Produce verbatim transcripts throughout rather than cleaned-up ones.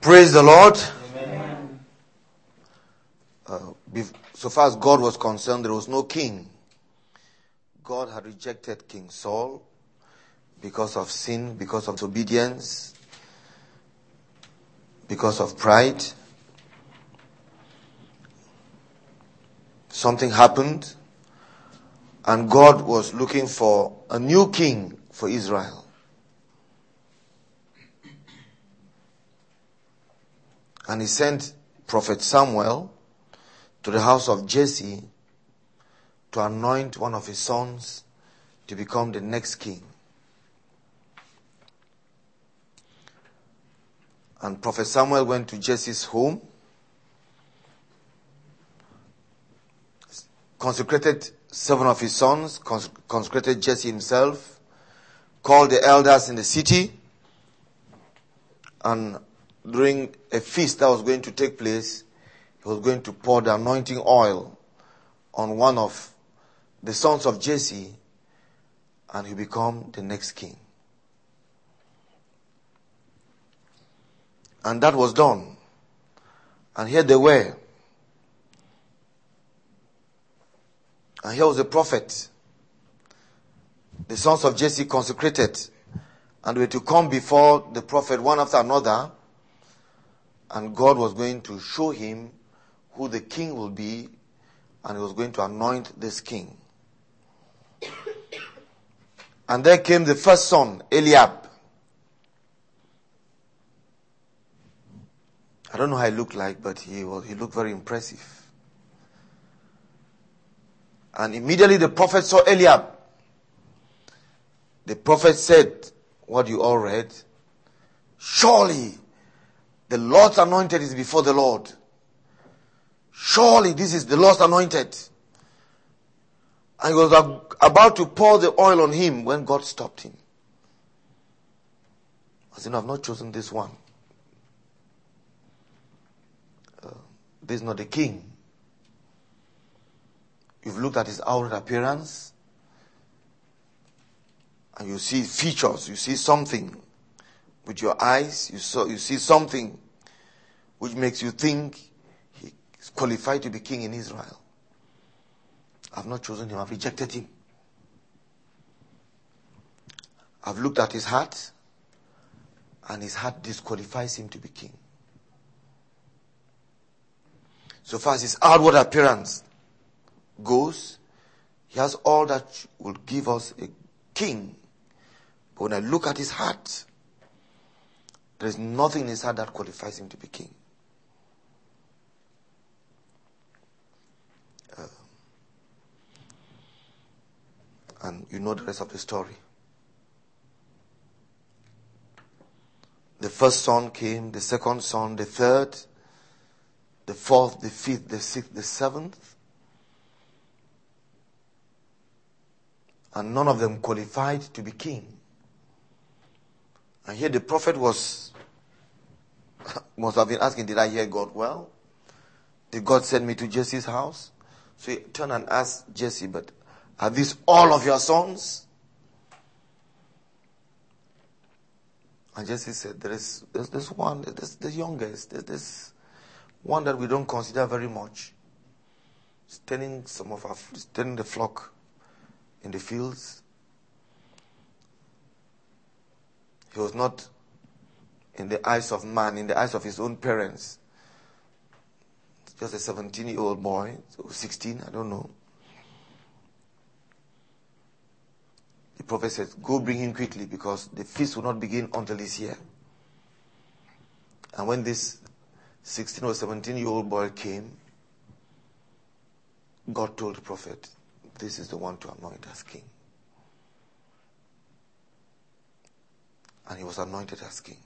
Praise the Lord. Amen. Uh, so far as God was concerned, there was no king. God had rejected King Saul because of sin, because of disobedience, because of pride. Something happened, and God was looking for a new king for Israel. And he sent Prophet Samuel to the house of Jesse to anoint one of his sons to become the next king. And Prophet Samuel went to Jesse's home, consecrated seven of his sons, cons- consecrated Jesse himself, called the elders in the city, and during a feast that was going to take place, he was going to pour the anointing oil on one of the sons of Jesse, and he become the next king. And that was done. And here they were. And here was a prophet. The sons of Jesse consecrated. And they were to come before the prophet one after another. And God was going to show him who the king will be. And he was going to anoint this king. And there came the first son, Eliab. I don't know how he looked like, but he was, he looked very impressive. And immediately the prophet saw Eliab. The prophet said, what you all read, surely the Lord's anointed is before the Lord. Surely this is the Lord's anointed. And he was about to pour the oil on him when God stopped him. I said, no, I've not chosen this one. Uh, this is not the king. You've looked at his outward appearance, and you see features, you see something with your eyes, you saw, you see something which makes you think he is qualified to be king in Israel. I've not chosen him, I've rejected him. I've looked at his heart, and his heart disqualifies him to be king. So far as his outward appearance goes, he has all that will give us a king. But when I look at his heart, there is nothing in his heart that qualifies him to be king. Uh, and you know the rest of the story. The first son came, the second son, the third, the fourth, the fifth, the sixth, the seventh. And none of them qualified to be king. And here the prophet was, must have been asking, did I hear God well? Did God send me to Jesse's house? So he turned and asked Jesse, but are these all of your sons? And Jesse said, there is there's this one, there's the youngest, there's this one that we don't consider very much. He's tending some of our, he's tending the flock in the fields. He was not, in the eyes of man, in the eyes of his own parents, just a seventeen-year-old boy, or sixteen, I don't know. The prophet said, go bring him quickly, because the feast will not begin until he's here. And when this sixteen or seventeen-year-old boy came, God told the prophet, this is the one to anoint as king. And he was anointed as king.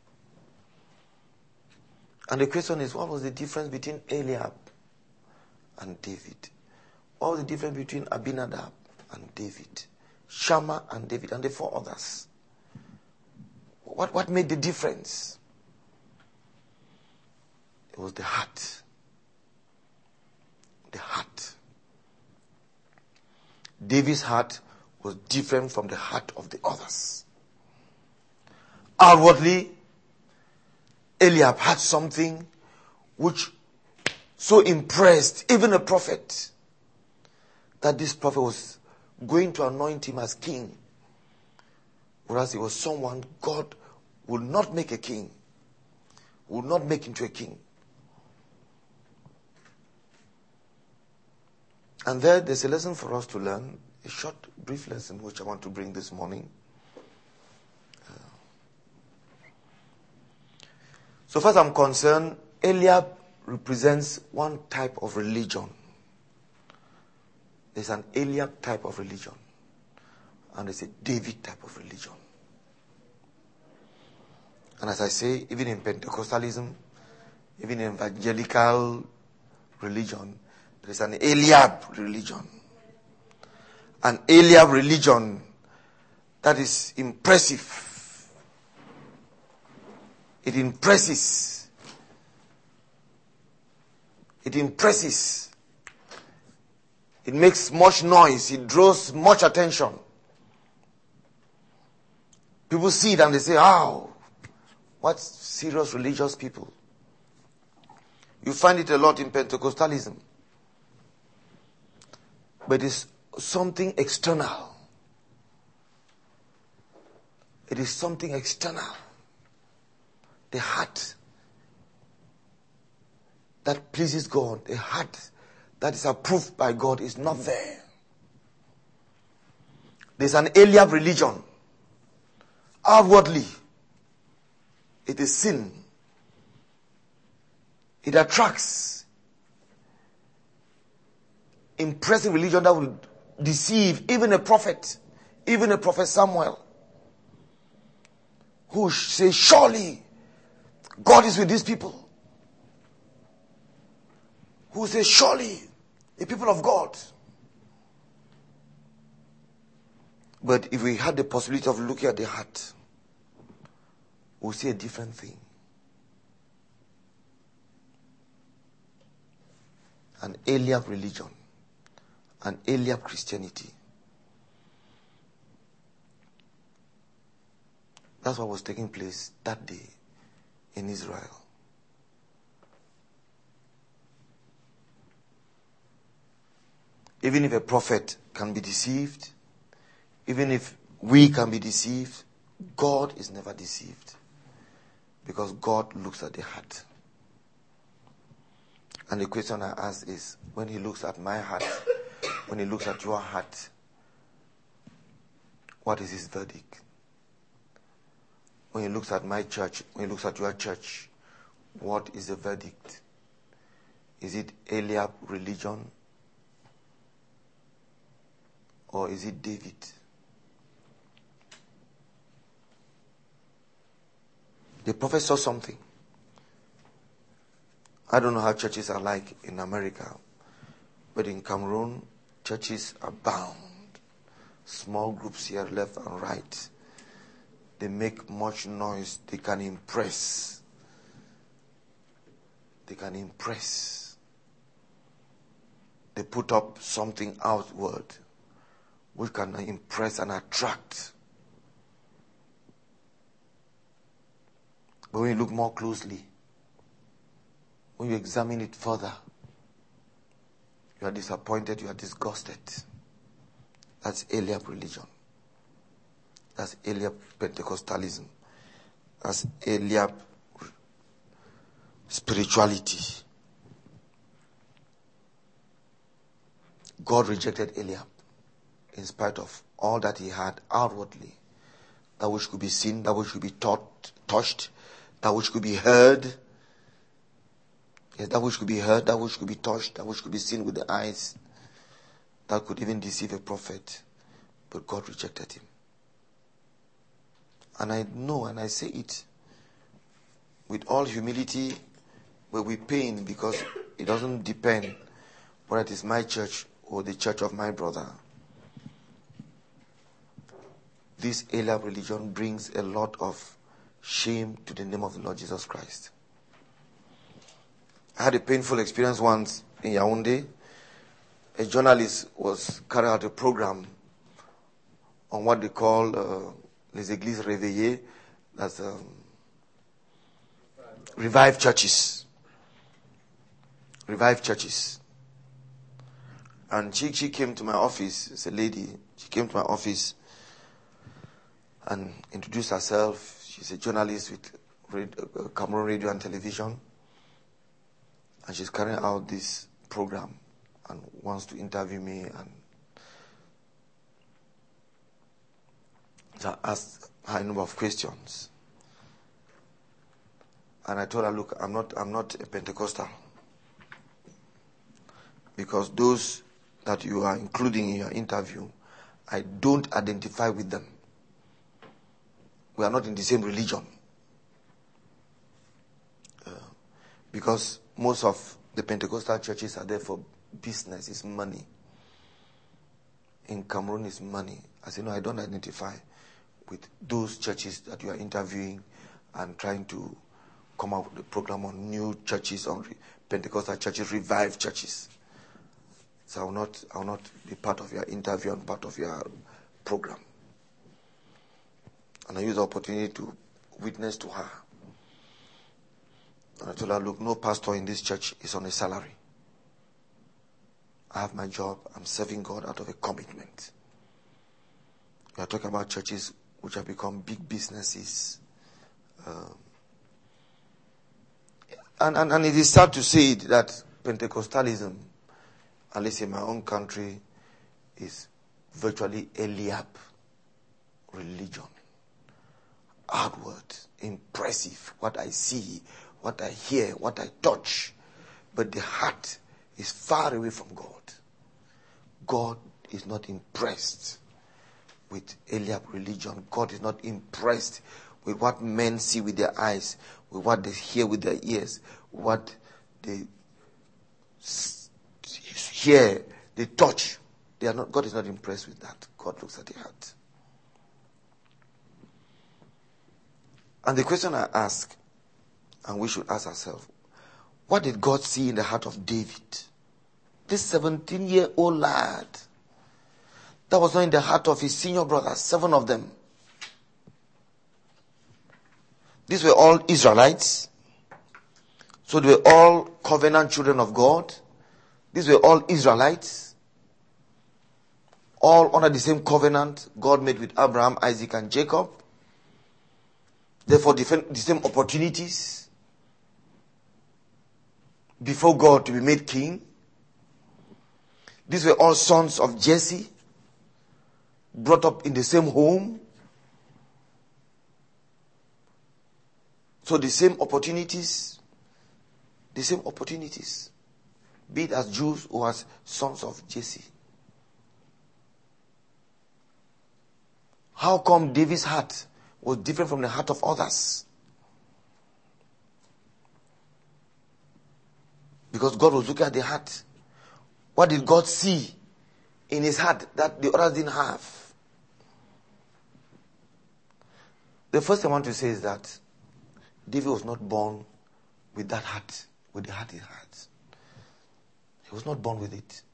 And the question is, what was the difference between Eliab and David? What was the difference between Abinadab and David? Shammah and David and the four others? What, what made the difference? It was the heart. The heart. David's heart was different from the heart of the others. Outwardly, Eliab had something which so impressed even a prophet that this prophet was going to anoint him as king. Whereas he was someone God would not make a king, would not make into a king. And there, there's a lesson for us to learn, a short, brief lesson which I want to bring this morning. Uh, so far as I'm concerned, Eliab represents one type of religion. There's an Eliab type of religion, and there's a David type of religion. And as I say, even in Pentecostalism, even in evangelical religion, there is an Eliab religion. An Eliab religion that is impressive. It impresses. It impresses. It makes much noise. It draws much attention. People see it and they say, "Oh, what serious religious people." You find it a lot in Pentecostalism. But it's something external. It is something external. The heart that pleases God, the heart that is approved by God is not there. There's an Eliab religion. Outwardly, it is sin. It attracts. Impressive religion that will deceive even a prophet, even a prophet Samuel, who says, "Surely God is with these people." Who says, "Surely the people of God." But if we had the possibility of looking at the heart, we'll see a different thing. An Eliab religion. An Eliab Christianity. That's what was taking place that day in Israel. Even if a prophet can be deceived, even if we can be deceived, God is never deceived. Because God looks at the heart. And the question I ask is, when he looks at my heart, when he looks at your heart, what is his verdict? When he looks at my church, when he looks at your church, what is the verdict? Is it Eliab religion? Or is it David? The prophet saw something. I don't know how churches are like in America, but in Cameroon, churches abound. Small groups here, left and right. They make much noise. They can impress. They can impress. They put up something outward which can impress and attract. But when you look more closely, when you examine it further, you are disappointed, you are disgusted. That's Eliab religion. That's Eliab Pentecostalism. That's Eliab spirituality. God rejected Eliab in spite of all that he had outwardly. That which could be seen, that which could be taught, touched, that which could be heard. Yes, that which could be heard, that which could be touched, that which could be seen with the eyes. That could even deceive a prophet. But God rejected him. And I know and I say it with all humility, but with pain, because it doesn't depend whether it is my church or the church of my brother. This Eliab religion brings a lot of shame to the name of the Lord Jesus Christ. I had a painful experience once in Yaoundé. A journalist was carrying out a program on what they call uh, les églises réveillées. That's um, revive churches. Revive churches. And she, she came to my office. It's a lady. She came to my office and introduced herself. She's a journalist with radio, Cameroon Radio and Television. And she's carrying out this program and wants to interview me. And so I asked her a number of questions. And I told her, look, I'm not, I'm not a Pentecostal. Because those that you are including in your interview, I don't identify with them. We are not in the same religion. Uh, because most of the Pentecostal churches are there for business, it's money. In Cameroon, it's money. I said, no, I don't identify with those churches that you are interviewing and trying to come up with a program on new churches, on Pentecostal churches, revive churches. So I will not, I will not be part of your interview and part of your program. And I used the opportunity to witness to her. And I told her, look, no pastor in this church is on a salary. I have my job. I'm serving God out of a commitment. We are talking about churches which have become big businesses. Um, and, and, and it is sad to say it, that Pentecostalism, at least in my own country, is virtually Eliab religion. Outward, impressive, what I see, what I hear, what I touch. But the heart is far away from God. God is not impressed with Eliab religion. God is not impressed with what men see with their eyes, with what they hear with their ears, what they hear, they touch. They are not. God is not impressed with that. God looks at the heart. And the question I ask, and we should ask ourselves, what did God see in the heart of David? This seventeen-year-old lad. That was not in the heart of his senior brothers, seven of them. These were all Israelites. So they were all covenant children of God. These were all Israelites. All under the same covenant God made with Abraham, Isaac, and Jacob. Therefore, the same opportunities before God to be made king. These were all sons of Jesse, brought up in the same home. So the same opportunities, the same opportunities, be it as Jews or as sons of Jesse. How come David's heart was different from the heart of others? Because God was looking at the heart. What did God see in his heart that the others didn't have? The first thing I want to say is that David was not born with that heart, with the heart he had. He was not born with it.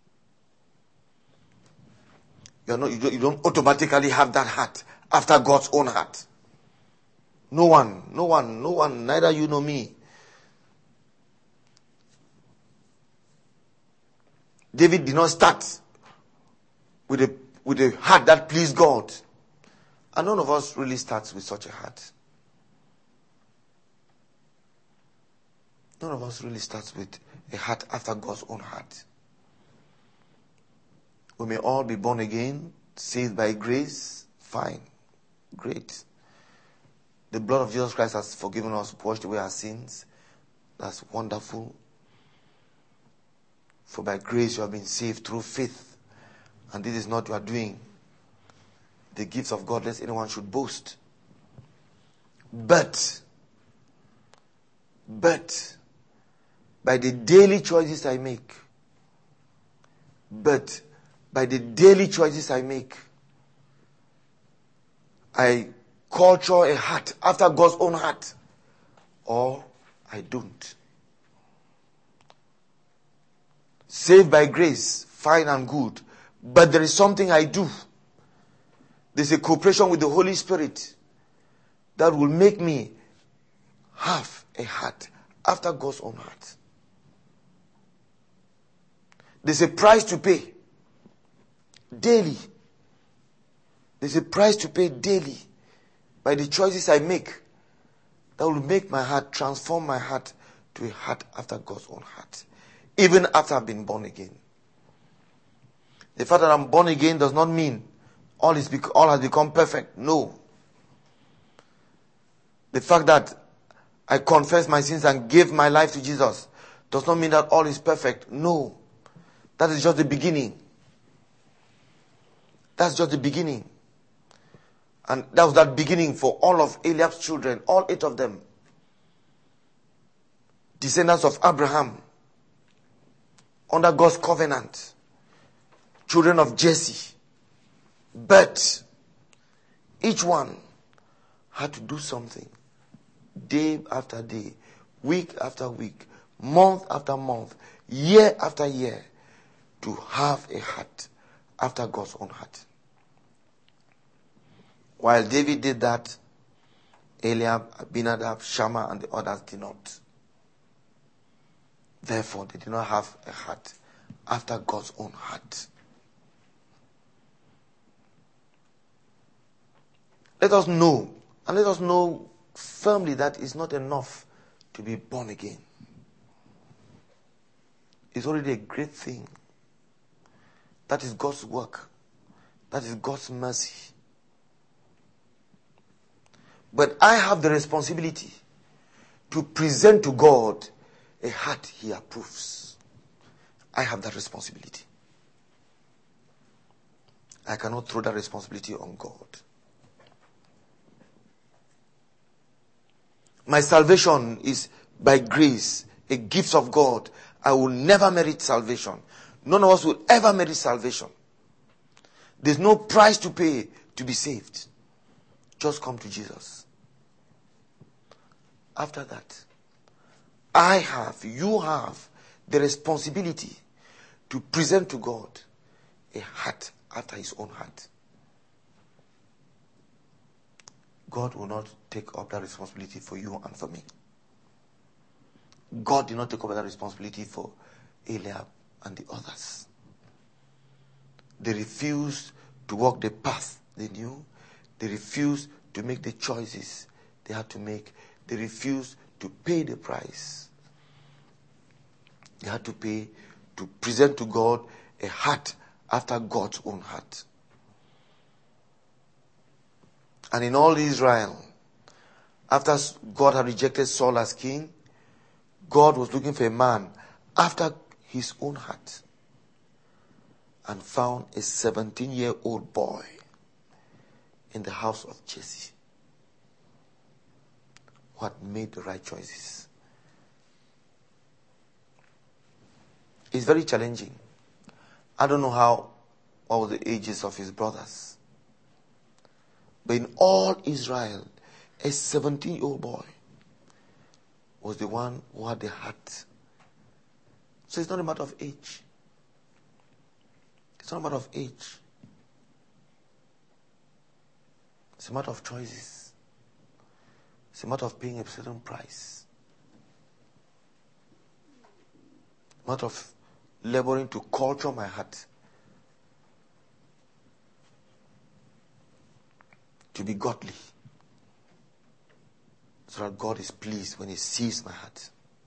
You, are not, you, don't, you don't automatically have that heart after God's own heart. No one, no one, no one, neither you nor me. David did not start with a, with a heart that pleased God. And none of us really starts with such a heart. None of us really starts with a heart after God's own heart. We may all be born again, saved by grace. Fine. Great. The blood of Jesus Christ has forgiven us, washed away our sins. That's wonderful. For by grace you have been saved through faith. And this is not what you are doing. The gifts of God, lest anyone should boast. But, but, by the daily choices I make, but, by the daily choices I make, I culture a heart after God's own heart, or I don't. Saved by grace, fine and good. But there is something I do. There's a cooperation with the Holy Spirit that will make me have a heart after God's own heart. There's a price to pay daily. There's a price to pay daily by the choices I make that will make my heart, transform my heart to a heart after God's own heart. Even after I've been born again. The fact that I'm born again does not mean all is bec- all has become perfect. No. The fact that I confess my sins and gave my life to Jesus does not mean that all is perfect. No. That is just the beginning. That's just the beginning. And that was that beginning for all of Eliab's children, all eight of them. Descendants of Abraham. Under God's covenant. Children of Jesse. But each one had to do something. Day after day. Week after week. Month after month. Year after year. To have a heart after God's own heart. While David did that, Eliab, Abinadab, Shammah, and the others did not. Therefore, they did not have a heart after God's own heart. Let us know, and let us know firmly that it's not enough to be born again. It's already a great thing. That is God's work. That is God's mercy. But I have the responsibility to present to God a heart He approves. I have that responsibility. I cannot throw that responsibility on God. My salvation is by grace, a gift of God. I will never merit salvation. None of us will ever merit salvation. There's no price to pay to be saved. Just come to Jesus. After that, I have, you have the responsibility to present to God a heart after His own heart. God will not take up that responsibility for you and for me. God did not take up that responsibility for Eliab and the others. They refused to walk the path they knew. They refused to make the choices they had to make. They refused to pay the price. They had to pay to present to God a heart after God's own heart. And in all Israel, after God had rejected Saul as king, God was looking for a man after His own heart, and found a seventeen-year-old boy in the house of Jesse who had made the right choices. It's very challenging. I don't know how, what were the ages of his brothers. But in all Israel, a seventeen-year-old boy was the one who had the heart. So it's not a matter of age. It's not a matter of age. It's a matter of choices. It's a matter of paying a certain price. A matter of laboring to culture my heart to be godly, so that God is pleased when He sees my heart.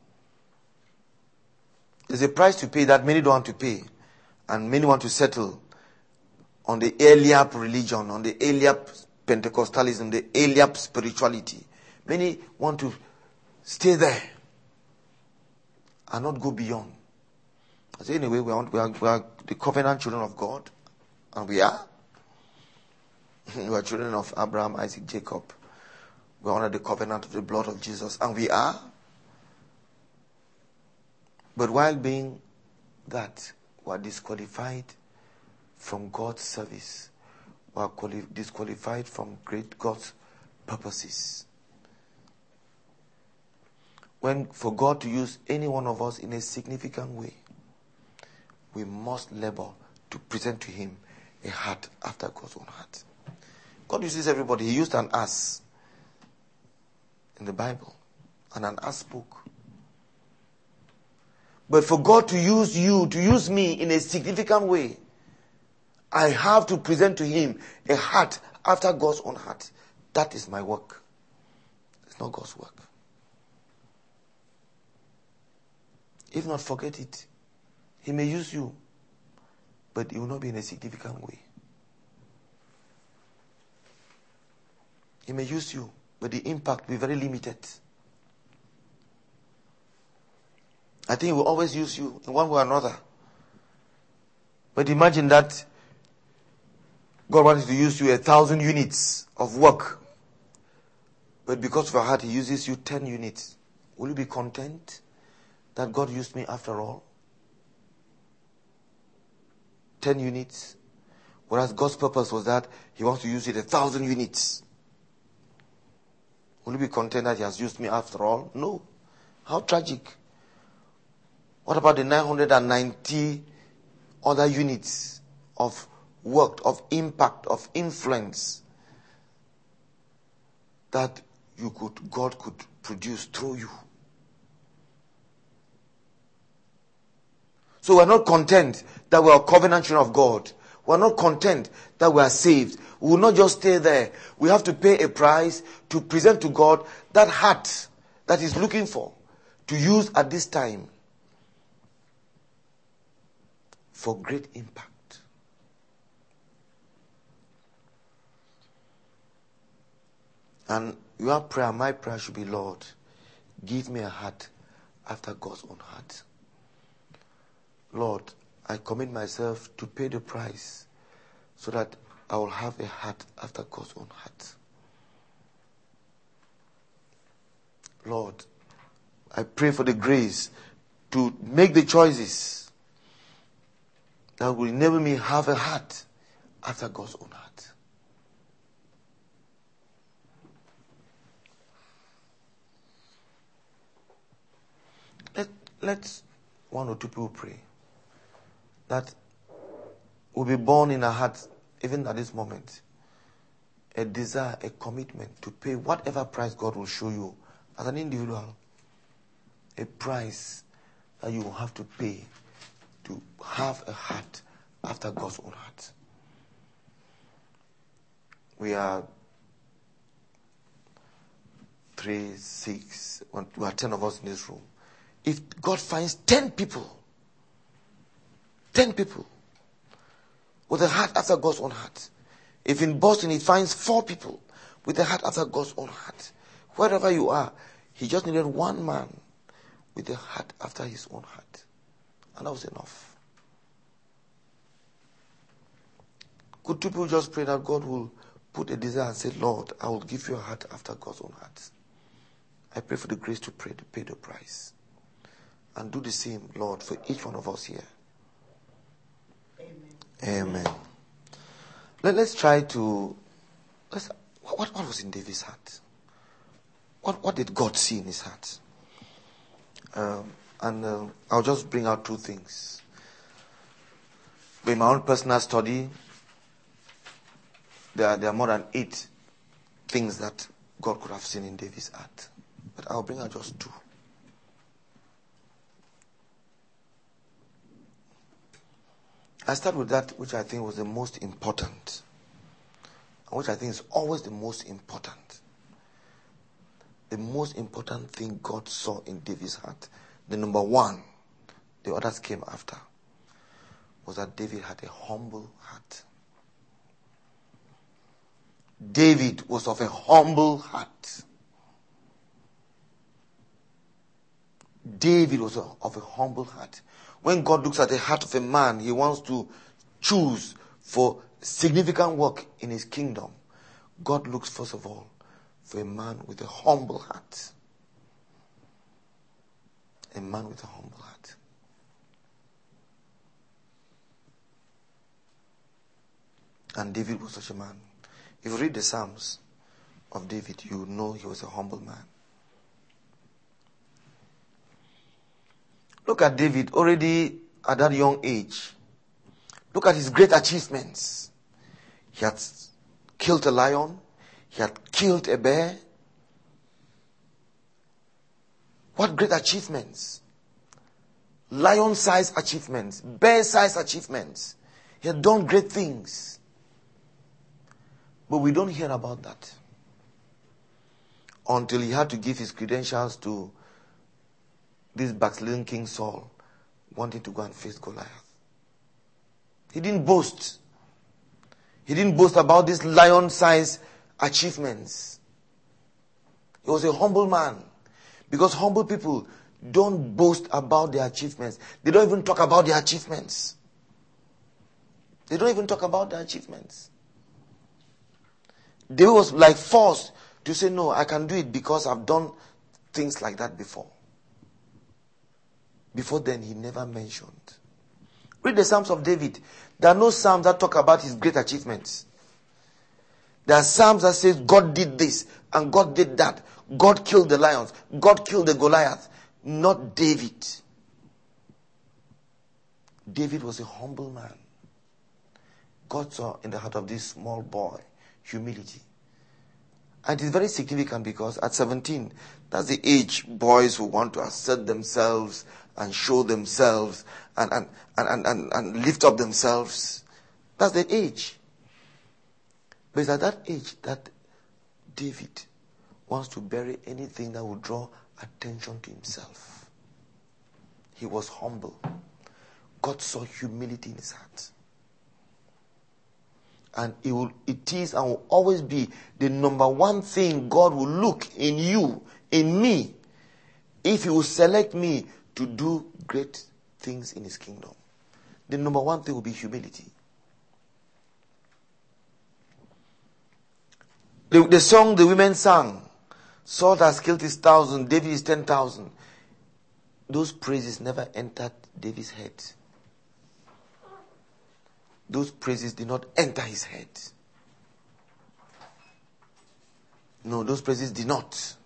There's a price to pay that many don't want to pay, and many want to settle on the Eliab religion, on the Eliab Pentecostalism, the Eliab spirituality. Many want to stay there and not go beyond. I say, anyway, we are, we are, we are the covenant children of God, and we are. We are children of Abraham, Isaac, Jacob. We are under the covenant of the blood of Jesus, and we are. But while being that, we are disqualified from God's service. We are quali- disqualified from great God's purposes. When for God to use any one of us in a significant way, we must labor to present to Him a heart after God's own heart. God uses everybody. He used an ass in the Bible. and an ask book. But for God to use you, to use me in a significant way, I have to present to him a heart after God's own heart. That is my work. It's not God's work. If not, forget it. He may use you, but it will not be in a significant way. He may use you, but the impact will be very limited. I think he will always use you in one way or another. But imagine that God wanted to use you a thousand units of work. But because of your heart, he uses you ten units. Will you be content that God used me after all? Ten units. Whereas God's purpose was that he wants to use it a thousand units. Will you be content that he has used me after all? No. How tragic. What about the nine hundred ninety other units of work, of impact, of influence that you could, God could produce through you? So we're not content that we are covenant children of God. We're not content that we are saved. We will not just stay there. We have to pay a price to present to God that heart that he's looking for to use at this time for great impact. And your prayer, my prayer should be, Lord, give me a heart after God's own heart. Lord, I commit myself to pay the price so that I will have a heart after God's own heart. Lord, I pray for the grace to make the choices that will enable me have a heart after God's own heart. Let, let's one or two people pray that will be born in our hearts, even at this moment, a desire, a commitment to pay whatever price God will show you as an individual, a price that you will have to pay to have a heart after God's own heart. We are three, six, one, we are ten of us in this room. If God finds ten people, ten people with a heart after God's own heart, if in Boston he finds four people with a heart after God's own heart, wherever you are, he just needed one man with a heart after his own heart. And that was enough. Could people just pray that God will put a desire and say, Lord, I will give you a heart after God's own heart. I pray for the grace to pray, to pay the price. And do the same, Lord, for each one of us here. Amen. Amen. Let, let's try to... Let's, what, what was in David's heart? What, what did God see in his heart? Um, and uh, I'll just bring out two things. In my own personal study, there are, there are more than eight things that God could have seen in David's heart. But I'll bring out just two. I start with that which I think was the most important, and which I think is always the most important. The most important thing God saw in David's heart, the number one, the others came after, was that David had a humble heart. David was of a humble heart. David was of a humble heart. When God looks at the heart of a man, he wants to choose for significant work in his kingdom. God looks first of all for a man with a humble heart. A man with a humble heart. And David was such a man. If you read the Psalms of David, you know he was a humble man. Look at David already at that young age. Look at his great achievements. He had killed a lion. He had killed a bear. What great achievements. Lion-sized achievements. Bear-sized achievements. He had done great things. But we don't hear about that. Until he had to give his credentials to this backsliding King Saul, wanting to go and face Goliath. He didn't boast. He didn't boast about these lion-sized achievements. He was a humble man. Because humble people don't boast about their achievements. They don't even talk about their achievements. They don't even talk about their achievements. David was like forced to say, no, I can do it because I've done things like that before. Before then, he never mentioned. Read the Psalms of David. There are no Psalms that talk about his great achievements. There are Psalms that say God did this and God did that. God killed the lions. God killed the Goliath. Not David. David was a humble man. God saw in the heart of this small boy humility. And it's very significant because at seventeen, that's the age boys who want to assert themselves and show themselves and, and, and, and, and, and lift up themselves. That's the age. But it's at that age that David wants to bury anything that will draw attention to himself. He was humble. God saw humility in his heart. And it, will, it is and will always be the number one thing God will look in you, in me, if he will select me to do great things in his kingdom. The number one thing will be humility. The, the song the women sang, Saul has killed his thousand, David is ten thousand. Those praises never entered David's head. Those praises did not enter his head. No, those praises did not.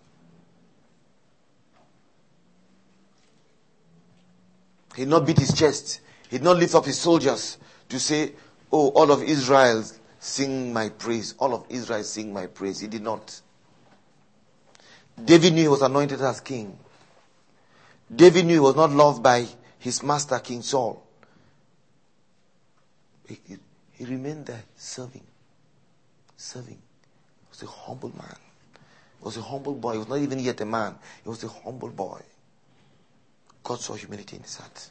He did not beat his chest. He did not lift up his soldiers to say, oh, all of Israel sing my praise. All of Israel sing my praise. He did not. David knew he was anointed as king. David knew he was not loved by his master, King Saul. He, he, he remained there serving. Serving. He was a humble man. He was a humble boy. He was not even yet a man. He was a humble boy. God saw humility in his heart.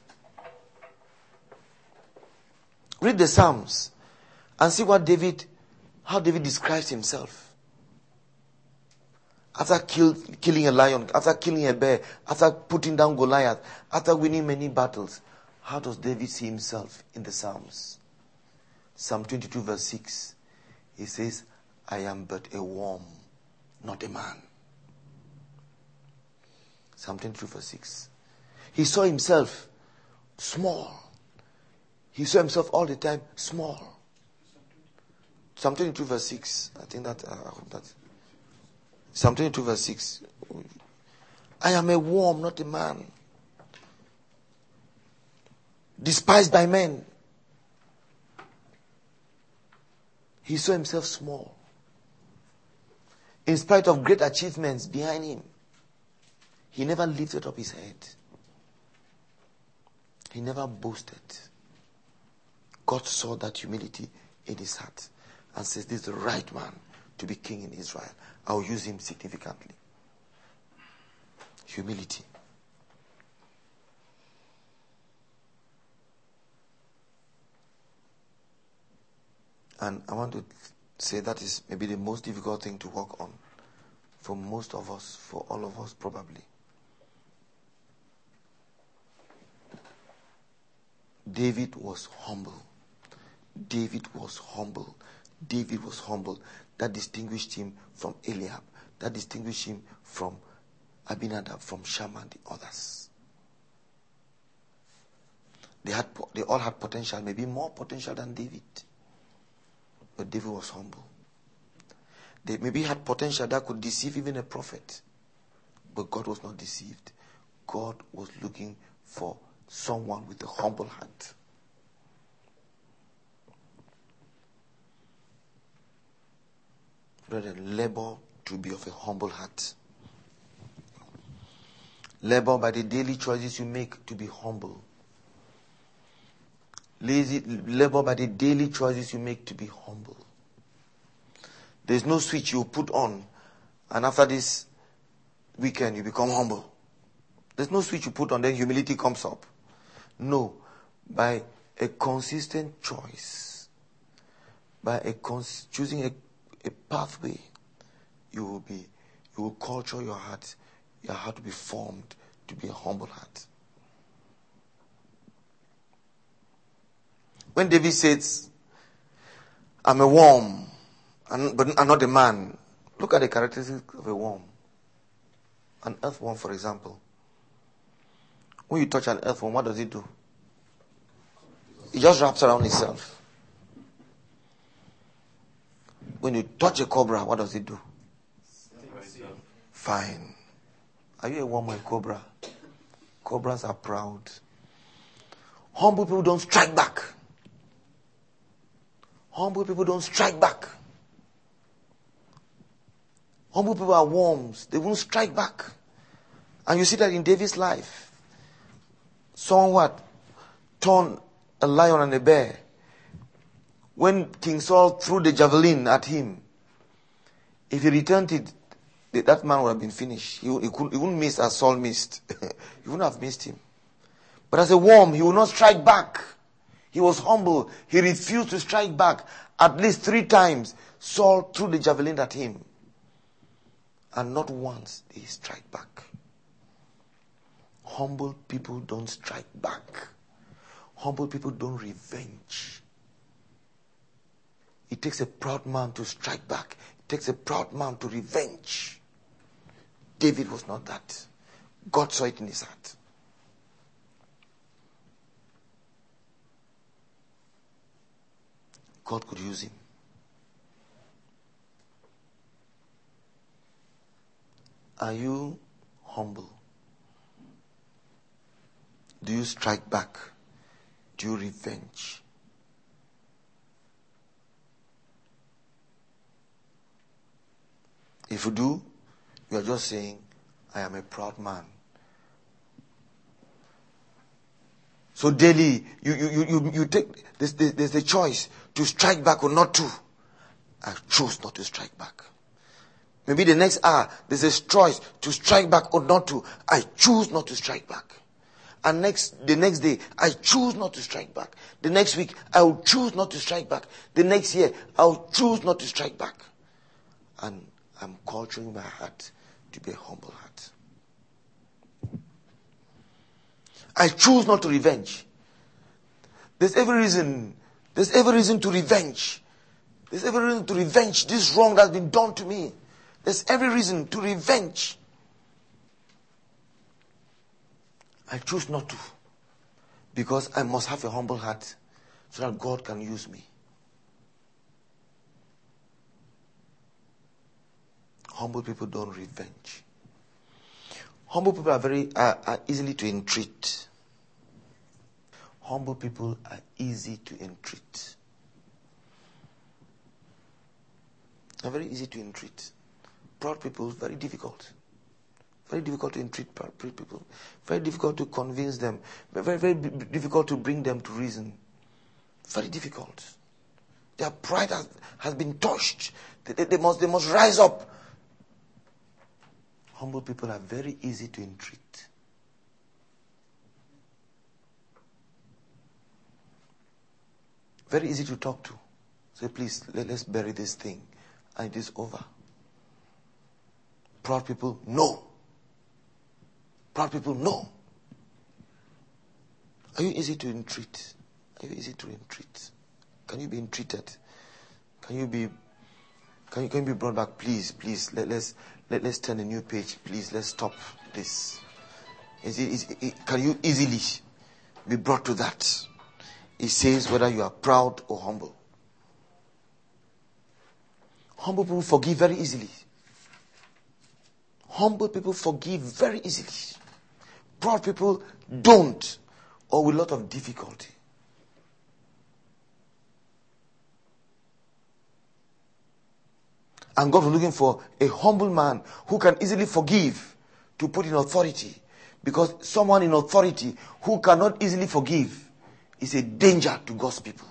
Read the Psalms and see what David, how David describes himself. After kill, killing a lion, after killing a bear, after putting down Goliath, after winning many battles, how does David see himself in the Psalms? Psalm twenty-two verse six. He says, I am but a worm, not a man. Psalm twenty-two verse six. He saw himself small. He saw himself all the time small. Psalm twenty-two verse six. I think that, uh, I hope that. Psalm twenty-two verse six. I am a worm, not a man. Despised by men. He saw himself small. In spite of great achievements behind him, he never lifted up his head. He never boasted. God saw that humility in his heart and says, this is the right man to be king in Israel. I'll use him significantly. Humility. And I want to say that is maybe the most difficult thing to work on for most of us, for all of us probably. David was humble. David was humble. David was humble. That distinguished him from Eliab. That distinguished him from Abinadab, from Shammah and the others. They had, they all had potential, maybe more potential than David. But David was humble. They maybe had potential that could deceive even a prophet. But God was not deceived. God was looking for someone with a humble heart. Brethren, labor to be of a humble heart. Labor by the daily choices you make to be humble. Lazy, labor by the daily choices you make to be humble. There's no switch you put on and after this weekend you become humble. There's no switch you put on then humility comes up. No. By a consistent choice, by a cons- choosing a, a pathway, you will be, you will culture your heart. Your heart will be formed to be a humble heart. When David says, I'm a worm, but I'm not a man. Look at the characteristics of a worm. An earthworm, for example. When you touch an earthworm, what does it do? It just wraps around itself. When you touch a cobra, what does it do? Fine. Are you a worm or a cobra? Cobras are proud. Humble people don't strike back. Humble people don't strike back. Humble people are worms. They won't strike back. And you see that in David's life. Someone what? Turned a lion and a bear. When King Saul threw the javelin at him, if he returned it, that man would have been finished. He, he, could, he wouldn't miss as Saul missed. He wouldn't have missed him. But as a worm, he would not strike back. He was humble. He refused to strike back. At least three times, Saul threw the javelin at him. And not once did he strike back. Humble people don't strike back. Humble people don't revenge. It takes a proud man to strike back. It takes a proud man to revenge. David was not that. God saw it in his heart. God could use him. Are you humble? Do you strike back? Do you revenge? If you do, you are just saying, I am a proud man. So daily, you, you, you, you take, there's, there's the choice to strike back or not to. I choose not to strike back. Maybe the next hour, there's a choice to strike back or not to. I choose not to strike back. And next, the next day, I choose not to strike back. The next week, I will choose not to strike back. The next year, I will choose not to strike back. And I'm culturing my heart to be a humble heart. I choose not to revenge. There's every reason, there's every reason to revenge. There's every reason to revenge this wrong that's been done to me. There's every reason to revenge. I choose not to. Because I must have a humble heart so that God can use me. Humble people don't revenge. Humble people are very are, are easily to entreat. Humble people are easy to entreat. They're very easy to entreat. Proud people, very difficult. Very difficult to entreat proud people. Very difficult to convince them. Very, very difficult to bring them to reason. Very difficult. Their pride has, has been touched. They, they, they must, they must rise up. Humble people are very easy to entreat. Very easy to talk to. Say, please, let, let's bury this thing. And it is over. Proud people, no. Proud people, no. Are you easy to entreat? Are you easy to entreat? Can you be entreated? Can you be can you, can you be brought back? Please, please, let, let's let, let's turn a new page. Please, let's stop this. Is it, is it, can you easily be brought to that? It says whether you are proud or humble. Humble people forgive very easily. Humble people forgive very easily. Proud people don't, or with a lot of difficulty. And God was looking for a humble man who can easily forgive to put in authority. Because someone in authority who cannot easily forgive is a danger to God's people.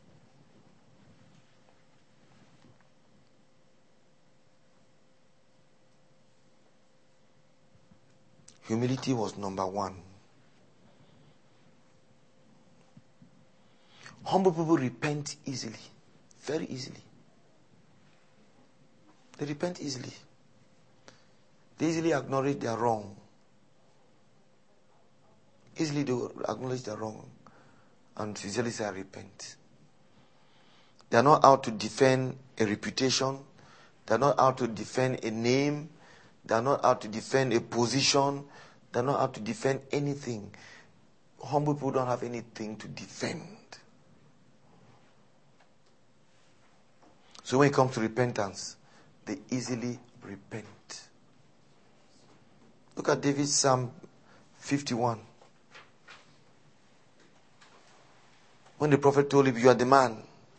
Humility was number one. Humble people repent easily. Very easily. They repent easily. They easily acknowledge their wrong. Easily they acknowledge their wrong. And sincerely say, I repent. They are not out to defend a reputation. They are not out to defend a name. They are not out to defend a position. They are not out to defend anything. Humble people don't have anything to defend. So when it comes to repentance, they easily repent. Look at David's Psalm fifty-one. When the prophet told him, you are the man.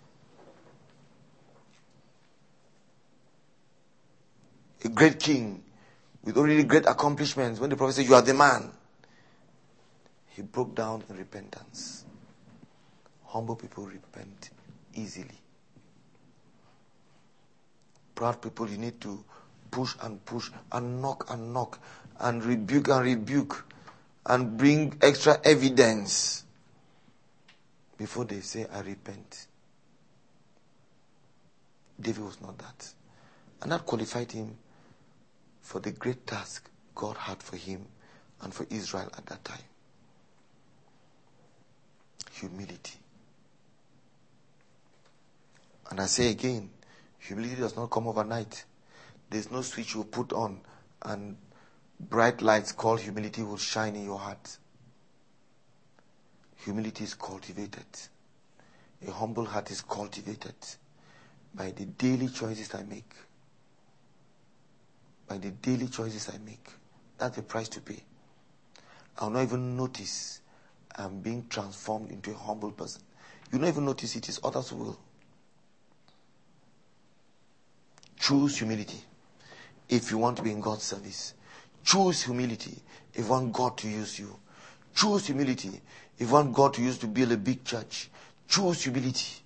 A great king with already great accomplishments. When the prophet said, you are the man, he broke down in repentance. Humble people repent easily. Proud people, you need to push and push and knock and knock and rebuke and rebuke and bring extra evidence before they say, I repent. David was not that. And that qualified him for the great task God had for him and for Israel at that time. Humility. And I say again, humility does not come overnight. There's no switch you put on and bright lights called humility will shine in your heart. Humility is cultivated. A humble heart is cultivated by the daily choices I make. By the daily choices I make. That's the price to pay. I'll not even notice I'm being transformed into a humble person. You don't even notice it is others who will. Choose humility if you want to be in God's service. Choose humility if you want God to use you. Choose humility if you want God to use to build a big church. Choose humility.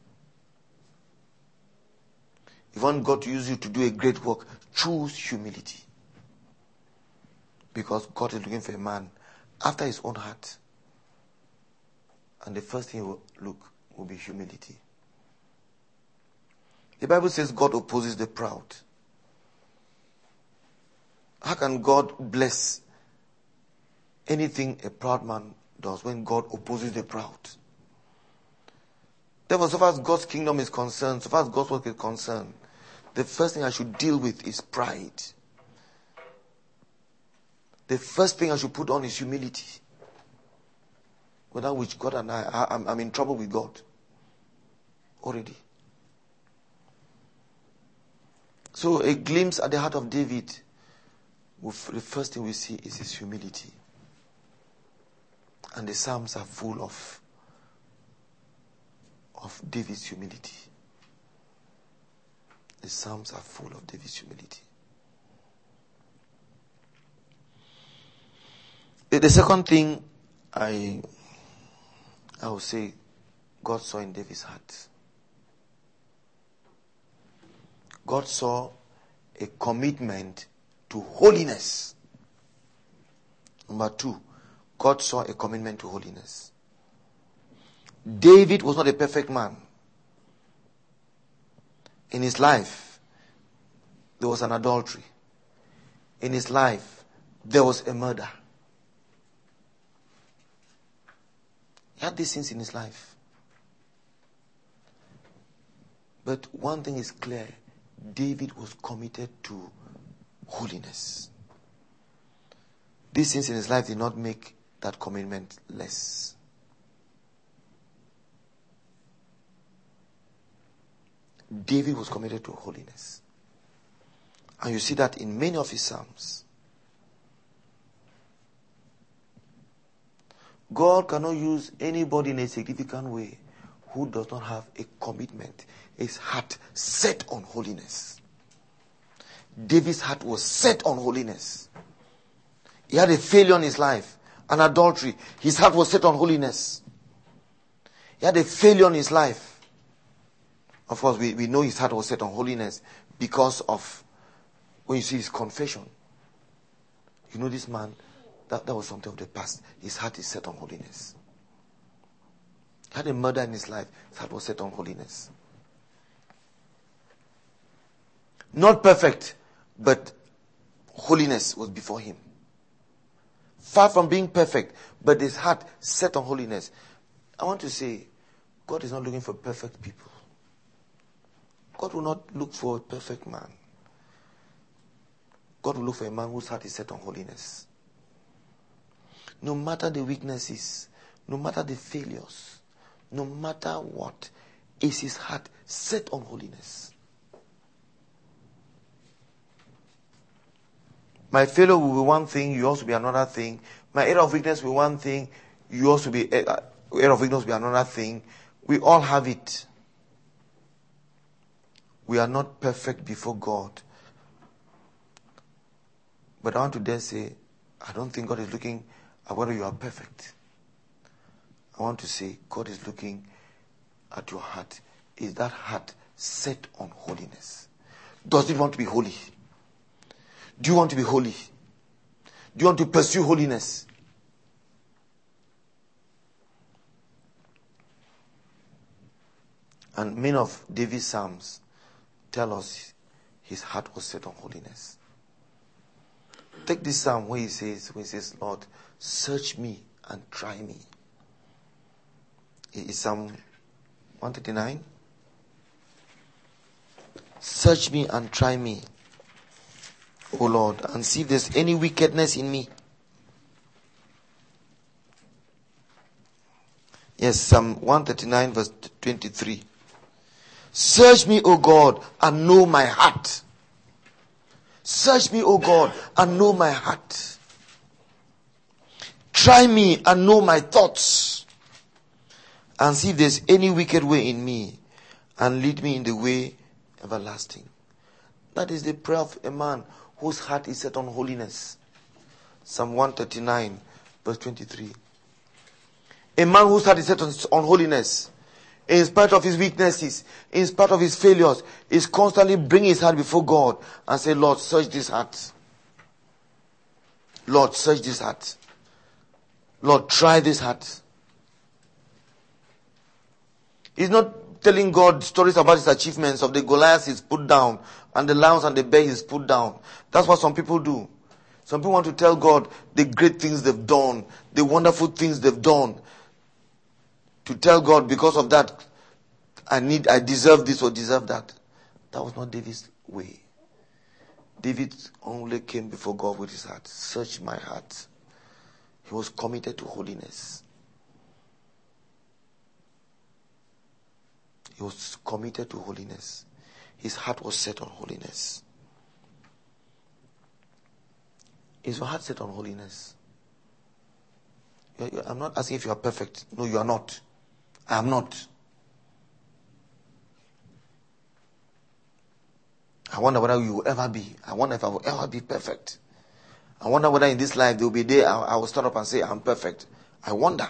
If you want God to use you to do a great work, choose humility. Because God is looking for a man after his own heart. And the first thing he will look will be humility. The Bible says God opposes the proud. How can God bless anything a proud man does when God opposes the proud? Therefore, so far as God's kingdom is concerned, so far as God's work is concerned, the first thing I should deal with is pride. The first thing I should put on is humility. Without which God and I, I I'm, I'm in trouble with God. Already. So a glimpse at the heart of David, the first thing we see is his humility. And the Psalms are full of, of David's humility. The Psalms are full of David's humility. The, the second thing I, I would say God saw in David's heart. God saw a commitment to holiness. Number two, God saw a commitment to holiness. David was not a perfect man. In his life, there was an adultery. In his life, there was a murder. He had these things in his life. But one thing is clear. David was committed to holiness. These things in his life did not make that commitment less. David was committed to holiness. And you see that in many of his Psalms. God cannot use anybody in a significant way who does not have a commitment, his heart set on holiness. David's heart was set on holiness. He had a failure in his life, an adultery. His heart was set on holiness. He had a failure in his life. Of course, we, we know his heart was set on holiness because of when you see his confession. You know this man, that, that was something of the past. His heart is set on holiness. He had a murder in his life. His heart was set on holiness. Not perfect, but holiness was before him. Far from being perfect, but his heart set on holiness. I want to say, God is not looking for perfect people. God will not look for a perfect man. God will look for a man whose heart is set on holiness. No matter the weaknesses, no matter the failures, no matter what, is his heart set on holiness. My failure will be one thing, you also be another thing. My area of weakness will be one thing, you also be uh, area of weakness will be another thing. We all have it. We are not perfect before God. But I want to dare say, I don't think God is looking at whether you are perfect. I want to say, God is looking at your heart. Is that heart set on holiness? Does it want to be holy? Do you want to be holy? Do you want to pursue holiness? And many of David's psalms tell us his heart was set on holiness. Take this psalm where he says, where he says, Lord, search me and try me. It is Psalm one thirty-nine. Search me and try me, O Lord, and see if there's any wickedness in me. Yes, Psalm one thirty-nine verse twenty-three. Search me, O God, and know my heart. Search me, O God, and know my heart. Try me and know my thoughts. And see if there's any wicked way in me. And lead me in the way everlasting. That is the prayer of a man whose heart is set on holiness. Psalm one thirty-nine verse twenty-three. A man whose heart is set on, on holiness, in spite of his weaknesses, in spite of his failures, is constantly bringing his heart before God and say, Lord, search this heart. Lord, search this heart. Lord, try this heart. He's not telling God stories about his achievements of the Goliaths he's put down and the lions and the bear he's put down. That's what some people do. Some people want to tell God the great things they've done, the wonderful things they've done. To tell God, because of that, I need, I deserve this or deserve that. That was not David's way. David only came before God with his heart. Search my heart. He was committed to holiness. He was committed to holiness. His heart was set on holiness. Is your heart set on holiness? I'm not asking if you are perfect. No, you are not. I am not. I wonder whether you will ever be. I wonder if I will ever be perfect. I wonder whether in this life there will be a day I, I will stand up and say I'm perfect. I wonder.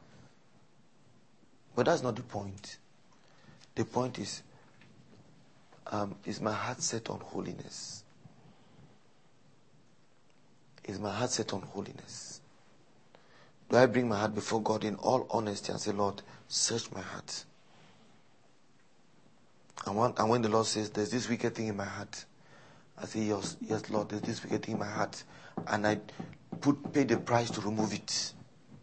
But that's not the point. The point is, um, is my heart set on holiness? Is my heart set on holiness? Do I bring my heart before God in all honesty and say, Lord, search my heart? And when, and when the Lord says, there's this wicked thing in my heart, I say, yes, yes, Lord, there's this wicked thing in my heart. And I put pay the price to remove it.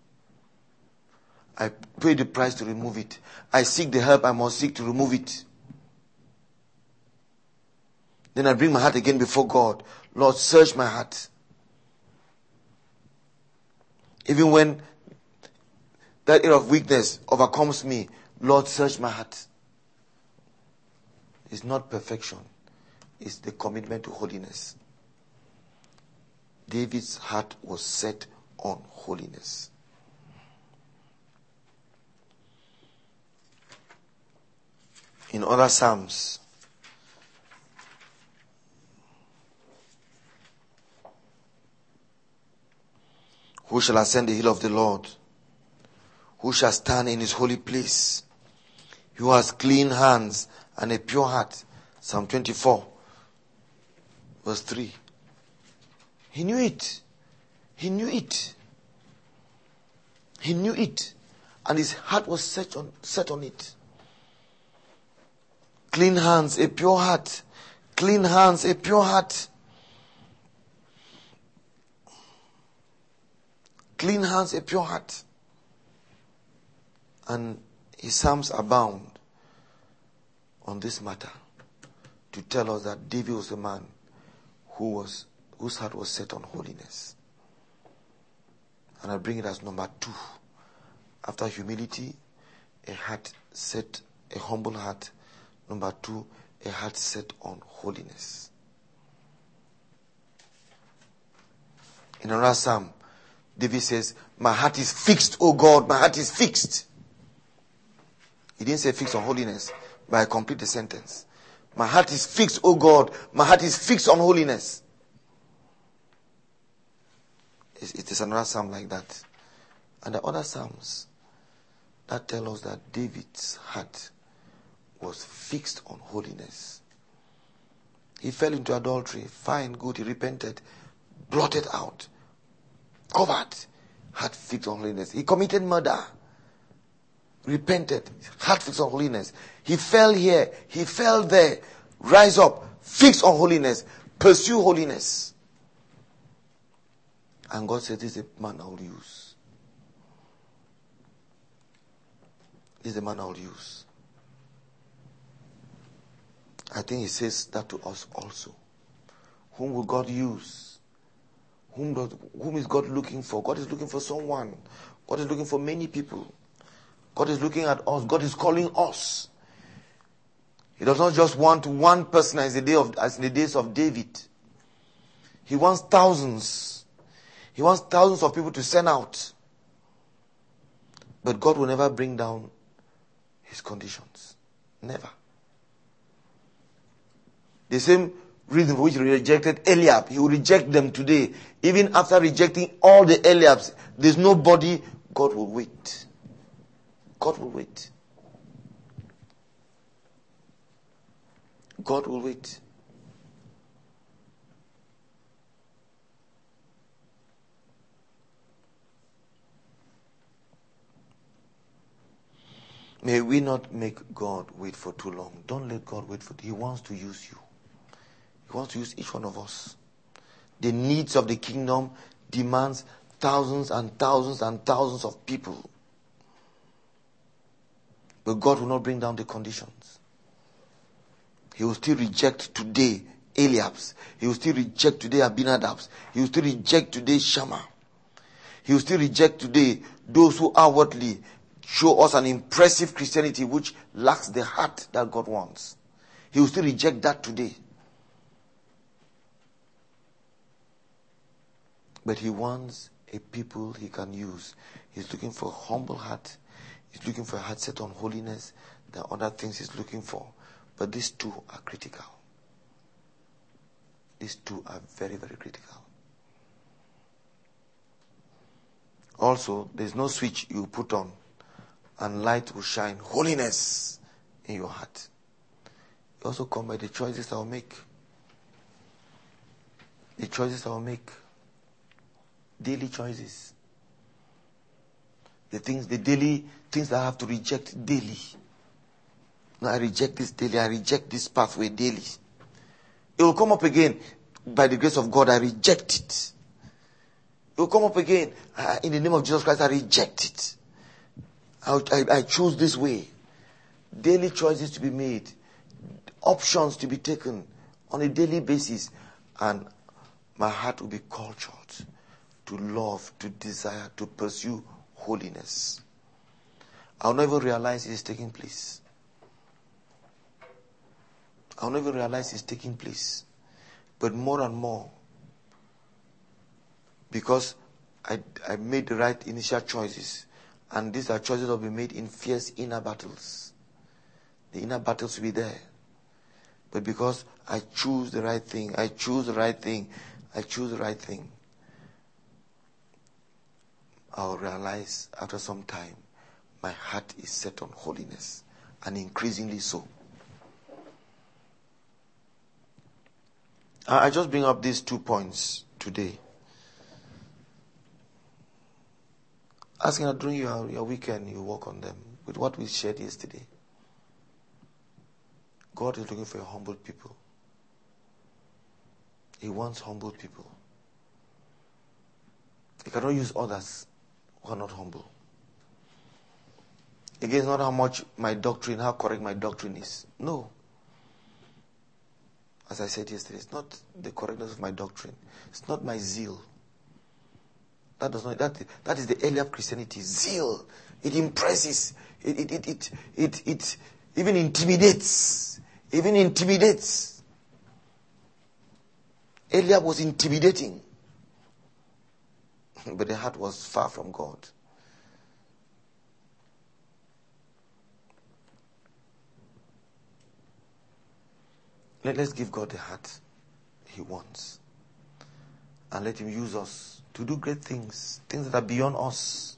I pay the price to remove it. I seek the help I must seek to remove it. Then I bring my heart again before God. Lord, search my heart. Even when that area of weakness overcomes me, Lord, search my heart. It's not perfection. It's the commitment to holiness. David's heart was set on holiness. In other Psalms, Who shall ascend the hill of the Lord? Who shall stand in his holy place? He who has clean hands and a pure heart. Psalm twenty-four, verse three. He knew it. He knew it. He knew it. And his heart was set on, set on it. Clean hands, a pure heart. Clean hands, a pure heart. Clean hands, a pure heart. And his psalms abound on this matter to tell us that David was a man who was whose heart was set on holiness. And I bring it as number two. After humility, a heart set, a humble heart. Number two, a heart set on holiness. In another psalm, David says, my heart is fixed, O God, my heart is fixed. He didn't say fixed on holiness, but I complete the sentence. My heart is fixed, O God, my heart is fixed on holiness. It is another psalm like that. And the other psalms that tell us that David's heart was fixed on holiness. He fell into adultery. Fine, good, he repented. Blotted out. Covered. Heart fixed on holiness. He committed murder. Repented. Heart fixed on holiness. He fell here. He fell there. Rise up. Fixed on holiness. Pursue holiness. And God said, this is the man I will use. This is the man I will use. I think he says that to us also. Whom will God use? Whom, does, whom is God looking for? God is looking for someone. God is looking for many people. God is looking at us. God is calling us. He does not just want one person as in the day of, as in the days of David. He wants thousands. He wants thousands of people to send out. But God will never bring down his conditions. Never. The same reason for which he rejected Eliab, he will reject them today. Even after rejecting all the Eliabs, there's nobody. God will wait. God will wait. God will wait. May we not make God wait for too long. Don't let God wait for. He wants to use you. He wants to use each one of us. The needs of the kingdom demands thousands and thousands and thousands of people. But God will not bring down the conditions. He will still reject today Eliabs. He will still reject today Abinadabs. He will still reject today Shammah. He will still reject today those who outwardly show us an impressive Christianity which lacks the heart that God wants. He will still reject that today. But he wants a people he can use. He's looking for a humble heart. He's looking for a heart set on holiness. There are other things he's looking for. But these two are critical. These two are very, very critical. Also, there's no switch you put on and light will shine. Holiness in your heart. You also come by the choices I will make. The choices I will make. Daily choices. The things, the daily things that I have to reject daily. No, I reject this daily. I reject this pathway daily. It will come up again. By the grace of God, I reject it. It will come up again. Uh, in the name of Jesus Christ, I reject it. I, I, I choose this way. Daily choices to be made. Options to be taken on a daily basis. And my heart will be cultured to love, to desire, to pursue holiness. I'll never realize it is taking place. I'll never realize it's taking place. But more and more, because I, I made the right initial choices, and these are choices that will be made in fierce inner battles. The inner battles will be there. But because I choose the right thing, I choose the right thing, I choose the right thing, I'll realize after some time, my heart is set on holiness, and increasingly so. I I just bring up these two points today. Asking that during your, your weekend, you work on them with what we shared yesterday. God is looking for a humble people. He wants humble people. He cannot use others who are not humble. Again, it's not how much my doctrine, how correct my doctrine is. No. As I said yesterday, it's not the correctness of my doctrine. It's not my zeal. That does not. That that is the earlier Christianity. Zeal. It impresses. It it it it it, it even intimidates. Even intimidates. Eliab was intimidating, but the heart was far from God. Let, let's give God the heart He wants, and let Him use us to do great things, things that are beyond us,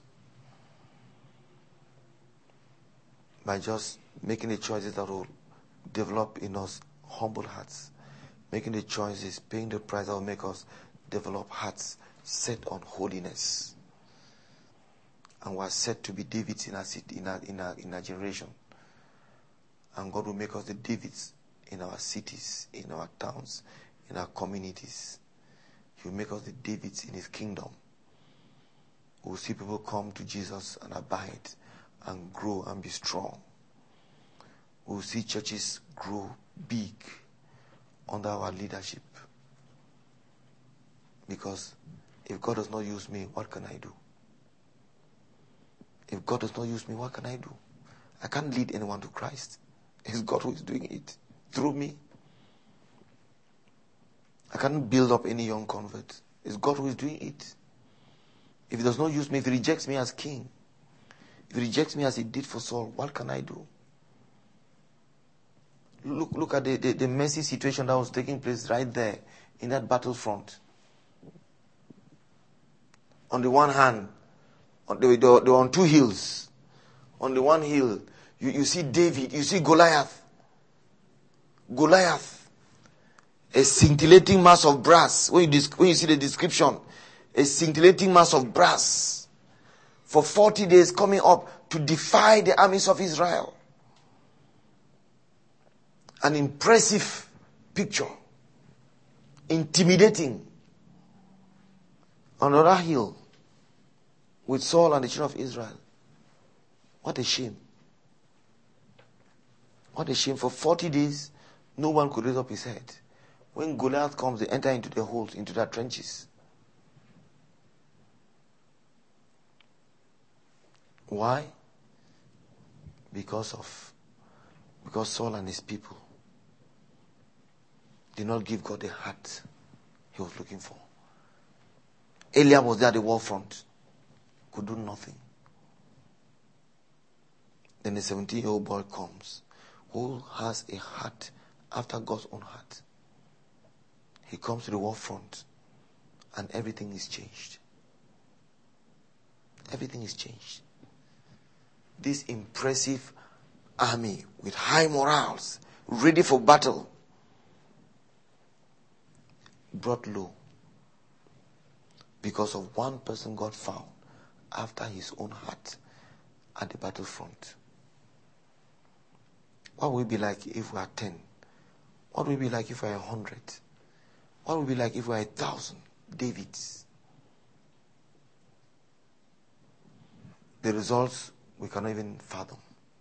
by just making the choices that will develop in us humble hearts, making the choices, paying the price that will make us develop hearts set on holiness. And we are set to be Davids in our, in our, in our, in our generation. And God will make us the Davids in our cities, in our towns, in our communities. He will make us the Davids in His kingdom. We will see people come to Jesus and abide and grow and be strong. We will see churches grow big under our leadership. Because if God does not use me, what can I do? If God does not use me, what can I do? I can't lead anyone to Christ. It's God who is doing it through me. I can't build up any young convert. It's God who is doing it. If He does not use me, if He rejects me as king, if He rejects me as He did for Saul, what can I do? Look, look at the, the, the messy situation that was taking place right there in that battlefront. On the one hand, on the, they were on two hills. On the one hill, you, you see David, you see Goliath. Goliath, a scintillating mass of brass. When you, when you see the description, a scintillating mass of brass for forty days coming up to defy the armies of Israel. An impressive picture. Intimidating. On another hill, with Saul and the children of Israel. What a shame. What a shame. For forty days, no one could raise up his head. When Goliath comes, they enter into the holes, into their trenches. Why? Because of, because Saul and his people did not give God the heart He was looking for. Eliab was there at the war front, could do nothing. Then the seventeen-year-old boy comes, who has a heart after God's own heart. He comes to the war front, and everything is changed. Everything is changed. This impressive army with high morals, ready for battle, brought low because of one person God found after His own heart at the battlefront. What would it be like if we are ten? What would it be like if we are a hundred? What would it be like if we are a thousand Davids? The results we cannot even fathom.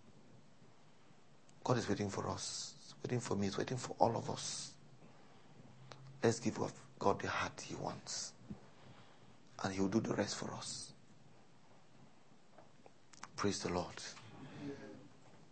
God is waiting for us. He's waiting for me. He's waiting for all of us. Let's give God the heart He wants. And He will do the rest for us. Praise the Lord.